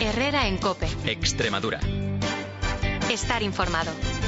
Herrera en COPE. Extremadura. Estar informado.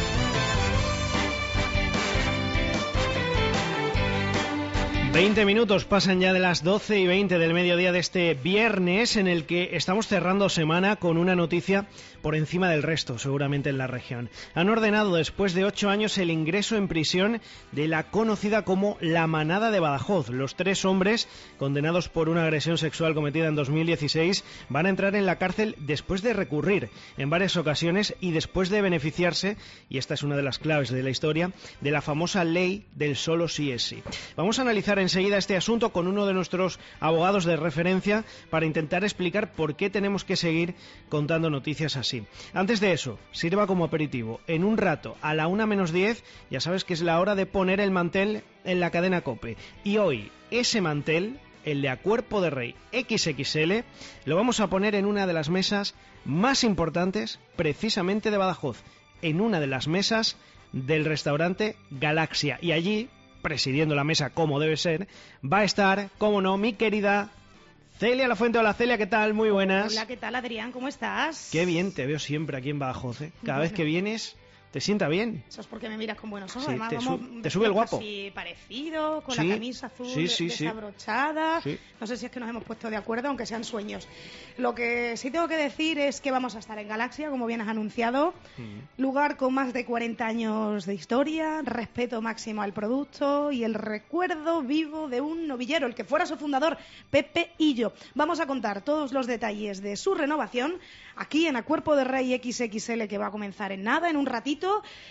...20 pasan ya de las 12:20 del mediodía de este viernes, en el que estamos cerrando semana con una noticia por encima del resto, seguramente en la región. Han ordenado después de 8 años el ingreso en prisión de la conocida como La Manada de Badajoz. Los 3 hombres, condenados por una agresión sexual cometida en 2016, van a entrar en la cárcel después de recurrir en varias ocasiones y después de beneficiarse, y esta es una de las claves de la historia, de la famosa ley del solo sí es sí. Vamos a analizar enseguida este asunto con uno de nuestros abogados de referencia para intentar explicar por qué tenemos que seguir contando noticias así. Antes de eso, sirva como aperitivo. En un rato, a la 1:10, ya sabes que es la hora de poner el mantel en la cadena COPE. Y hoy, ese mantel, el de A Cuerpo de Rey XXL, lo vamos a poner en una de las mesas más importantes, precisamente de Badajoz, en una de las mesas del restaurante Galaxia. Y allí, presidiendo la mesa como debe ser, va a estar, cómo no, mi querida Celia Lafuente. Hola Celia, ¿qué tal? Muy buenas. Hola, ¿qué tal, Adrián? ¿Cómo estás? Qué bien te veo siempre aquí en Badajoz, ¿eh? Cada vez que vienes te sienta bien. Eso es porque me miras con buenos ojos. Sí, además, te sube el guapo. Así parecido, con Sí, la camisa azul sí. desabrochada. Sí. No sé si es que nos hemos puesto de acuerdo, aunque sean sueños. Lo que sí tengo que decir es que vamos a estar en Galaxia, como bien has anunciado. Lugar con más de 40 años de historia, respeto máximo al producto y el recuerdo vivo de un novillero, el que fuera su fundador, Pepe Hillo. Vamos a contar todos los detalles de su renovación aquí en A Cuerpo de Rey XXL, que va a comenzar en nada, en un ratito.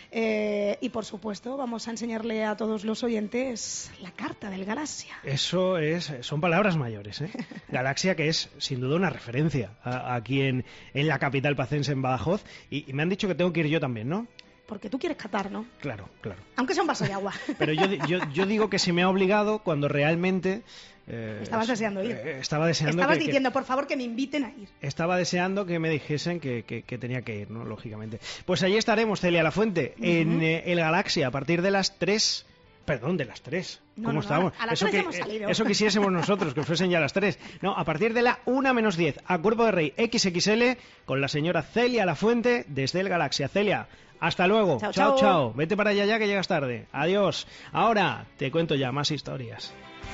Y por supuesto vamos a enseñarle a todos los oyentes la carta del Galaxia. Eso son palabras mayores, ¿eh? Galaxia, que es sin duda una referencia aquí en la capital pacense, en Badajoz, y me han dicho que tengo que ir yo también, ¿no? Porque tú quieres catar, ¿no? Claro. Aunque sea un vaso de agua. Pero yo digo que se me ha obligado cuando realmente... Estabas deseando ir. Estabas diciendo, por favor, que me inviten a ir. Estaba deseando que me dijesen que tenía que ir, ¿no? Lógicamente. Pues allí estaremos, Celia Lafuente, en el Galaxia, a partir de las 3... Perdón, de las 3. ¿Cómo estamos? A las 3 ya hemos salido. Eso quisiésemos nosotros, que fuesen ya las 3. No, a partir de la 1:10, A Cuerpo de Rey XXL, con la señora Celia Lafuente, desde el Galaxia. Celia, hasta luego. Chao. Vete para allá ya, que llegas tarde. Adiós. Ahora te cuento ya más historias.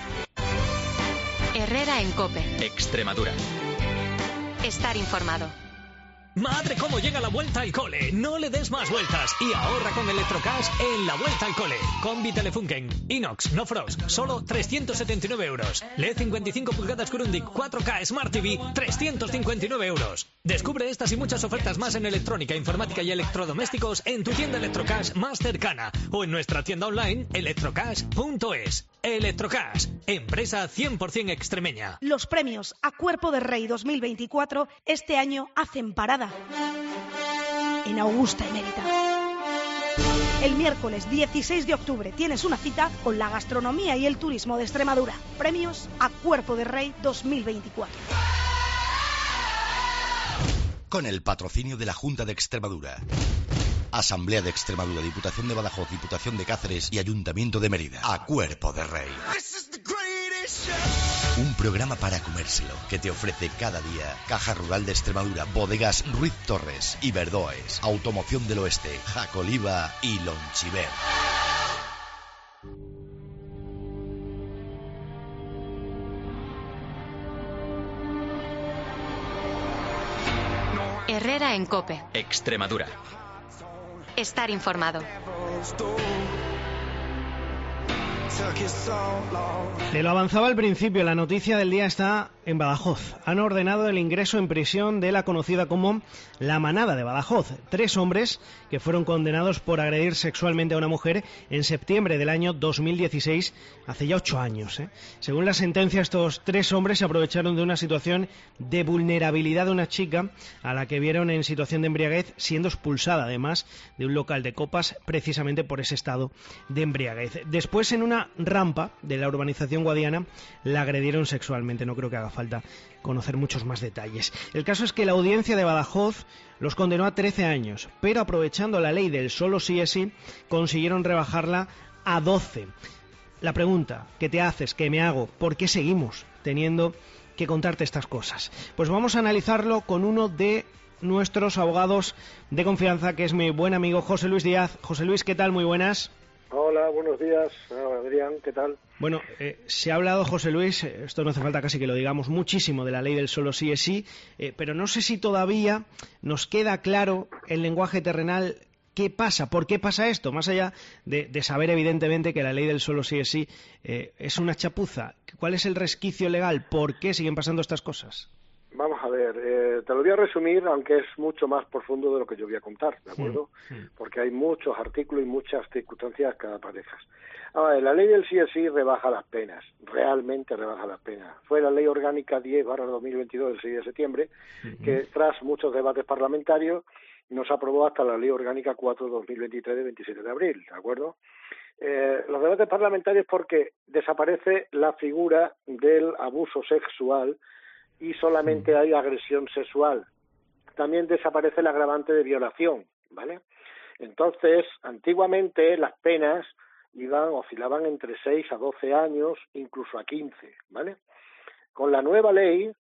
Herrera en COPE. Extremadura. Estar informado. ¡Madre, cómo llega la vuelta al cole! No le des más vueltas y ahorra con Electrocash en la vuelta al cole. Combi Telefunken, Inox, no frost, solo 379 euros. LED 55 pulgadas Grundig 4K Smart TV, 359 euros. Descubre estas y muchas ofertas más en electrónica, informática y electrodomésticos en tu tienda Electrocash más cercana o en nuestra tienda online electrocash.es. Electrocash, empresa 100% extremeña. Los premios A Cuerpo de Rey 2024 este año hacen parada en Augusta Emérita. El miércoles 16 de octubre tienes una cita con la gastronomía y el turismo de Extremadura. Premios A Cuerpo de Rey 2024. Con el patrocinio de la Junta de Extremadura, Asamblea de Extremadura, Diputación de Badajoz, Diputación de Cáceres y Ayuntamiento de Mérida. A Cuerpo de Rey. Un programa para comérselo que te ofrece cada día Caja Rural de Extremadura, Bodegas Ruiz Torres y Verdoes, Automoción del Oeste, Jacoliva y Lonchiver. Herrera en COPE. Extremadura. Estar informado. Te lo avanzaba al principio, la noticia del día está en Badajoz. Han ordenado el ingreso en prisión de la conocida como La Manada de Badajoz. 3 hombres que fueron condenados por agredir sexualmente a una mujer en septiembre del año 2016, hace ya 8 años. Según la sentencia, estos 3 hombres se aprovecharon de una situación de vulnerabilidad de una chica a la que vieron en situación de embriaguez, siendo expulsada además de un local de copas precisamente por ese estado de embriaguez. Después, en una rampa de la urbanización Guadiana, la agredieron sexualmente. No creo que haga falta conocer muchos más detalles. El caso es que la audiencia de Badajoz los condenó a 13 años, pero aprovechando la ley del solo sí es sí, consiguieron rebajarla a 12. La pregunta que te haces, que me hago, ¿por qué seguimos teniendo que contarte estas cosas. Pues vamos a analizarlo con uno de nuestros abogados de confianza, que es mi buen amigo José Luis Díaz. José Luis, ¿qué tal? Muy buenas. Hola, buenos días, Adrián, ¿qué tal? Bueno, se ha hablado, José Luis, esto no hace falta casi que lo digamos, muchísimo de la ley del solo sí es sí, pero no sé si todavía nos queda claro el lenguaje terrenal. ¿Qué pasa? ¿Por qué pasa esto? Más allá de saber, evidentemente, que la ley del solo sí es sí es una chapuza. ¿Cuál es el resquicio legal? ¿Por qué siguen pasando estas cosas? Vamos a ver, te lo voy a resumir, aunque es mucho más profundo de lo que yo voy a contar, ¿de acuerdo? Porque hay muchos artículos y muchas circunstancias que aparejan. Ahora, la ley del sí es sí rebaja las penas, realmente rebaja las penas. Fue la ley orgánica 10/2022 del 6 de septiembre, que tras muchos debates parlamentarios nos aprobó hasta la ley orgánica 4/2023 de 27 de abril, ¿de acuerdo? Los debates parlamentarios porque desaparece la figura del abuso sexual y solamente hay agresión sexual. También desaparece el agravante de violación, ¿vale? Entonces, antiguamente las penas oscilaban entre 6 a 12 años, incluso a 15, ¿vale? Con la nueva ley,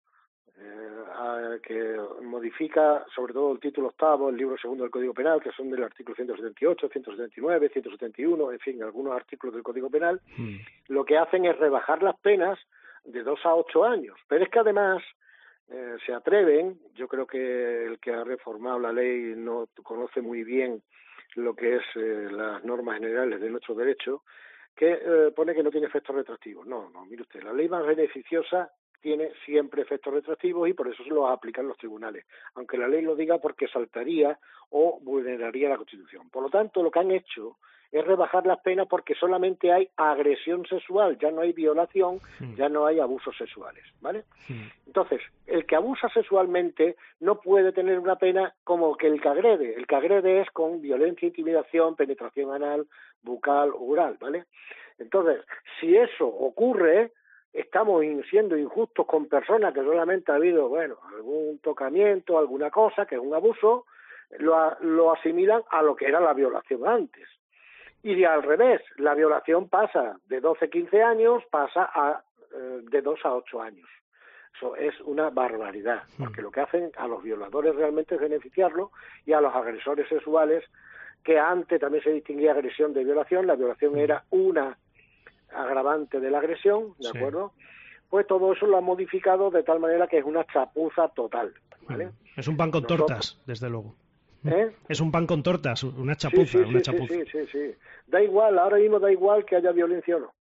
que modifica sobre todo el título 8, el libro 2 del Código Penal, que son del artículo 178, 179, 171, en fin, algunos artículos del Código Penal, lo que hacen es rebajar las penas de 2 a 8 años. Pero es que además se atreven, yo creo que el que ha reformado la ley no conoce muy bien lo que es las normas generales de nuestro derecho, que pone que no tiene efectos retroactivos. No, mire usted, la ley más beneficiosa tiene siempre efectos retroactivos y por eso se los aplican los tribunales, aunque la ley lo diga porque saltaría o vulneraría la Constitución. Por lo tanto, lo que han hecho es rebajar las penas porque solamente hay agresión sexual, ya no hay violación, ya no hay abusos sexuales, ¿vale? Entonces, el que abusa sexualmente no puede tener una pena como que el que agrede. El que agrede es con violencia, intimidación, penetración anal, bucal, oral, ¿vale? Entonces, si eso ocurre, estamos siendo injustos con personas que solamente ha habido, bueno, algún tocamiento, alguna cosa, que es un abuso, lo asimilan a lo que era la violación antes. Y al revés, la violación pasa de 12, 15 años, pasa de 2 a 8 años. Eso es una barbaridad, porque lo que hacen a los violadores realmente es beneficiarlos y a los agresores sexuales, que antes también se distinguía agresión de violación, la violación era una agravante de la agresión, ¿de acuerdo? Pues todo eso lo han modificado de tal manera que es una chapuza total, ¿vale? Es un pan con tortas, desde luego. Es un pan con tortas, una chapuza, Sí. Da igual, ahora mismo da igual que haya violencia o no,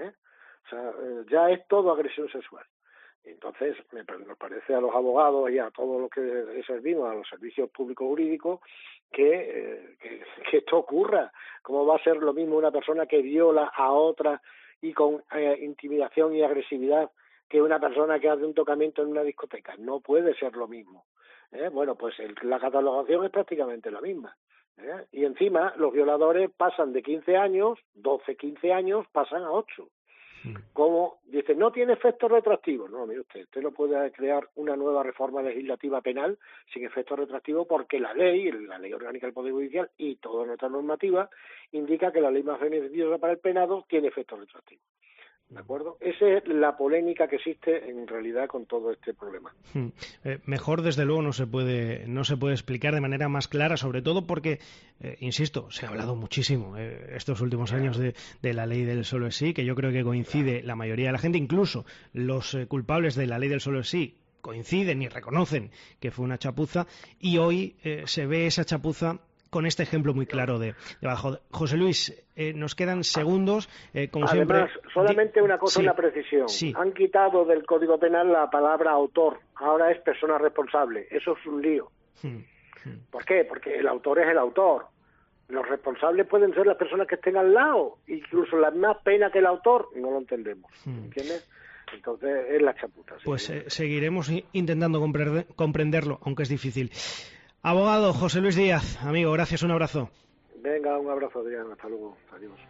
O sea, ya es todo agresión sexual. Entonces, nos parece a los abogados y a todos los que servimos, a los servicios públicos jurídicos, que esto ocurra. ¿Cómo va a ser lo mismo una persona que viola a otra y con intimidación y agresividad que una persona que hace un tocamiento en una discoteca? No puede ser lo mismo. Bueno, pues la catalogación es prácticamente la misma. Y encima los violadores pasan de 15 años, 12, 15 años, pasan a 8. Como dice, no tiene efectos retroactivos. No, mire usted no puede crear una nueva reforma legislativa penal sin efectos retroactivos porque la ley orgánica del Poder Judicial y toda nuestra normativa indica que la ley más beneficiosa para el penado tiene efectos retroactivos. ¿De acuerdo? Esa es la polémica que existe en realidad con todo este problema. Mejor, desde luego, no se puede explicar de manera más clara, sobre todo porque, insisto, se ha hablado muchísimo estos últimos años de la ley del solo es sí, que yo creo que coincide la mayoría de la gente, incluso los culpables de la ley del solo es sí, coinciden y reconocen que fue una chapuza, y hoy se ve esa chapuza con este ejemplo muy claro de abajo. José Luis, nos quedan segundos, como Además, siempre. Solamente una cosa, una precisión. Han quitado del Código Penal la palabra autor, ahora es persona responsable. Eso es un lío. ¿Por qué? Porque el autor es el autor. Los responsables pueden ser las personas que estén al lado, incluso la más pena que el autor, no lo entendemos. ¿Entiendes? Entonces es la chapuza. Pues seguiremos intentando comprenderlo, aunque es difícil. Abogado José Luis Díaz, amigo, gracias, un abrazo. Venga, un abrazo, Adrián, hasta luego, adiós.